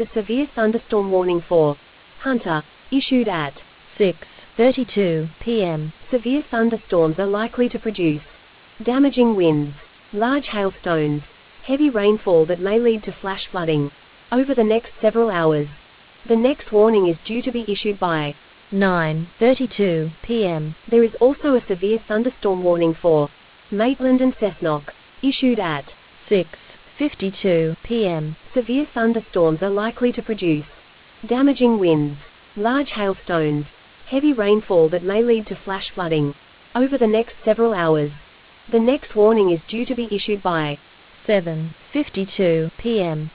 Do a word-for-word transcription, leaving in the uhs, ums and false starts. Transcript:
a severe thunderstorm warning for Hunter, issued at six thirty-two p m Severe thunderstorms are likely to produce damaging winds, large hailstones, heavy rainfall that may lead to flash flooding over the next several hours. The next warning is due to be issued by nine thirty-two p m There is also a severe thunderstorm warning for Maitland and Cessnock, issued at six fifty-two p m Severe thunderstorms are likely to produce damaging winds, large hailstones, heavy rainfall that may lead to flash flooding over the next several hours. The next warning is due to be issued by seven fifty-two p m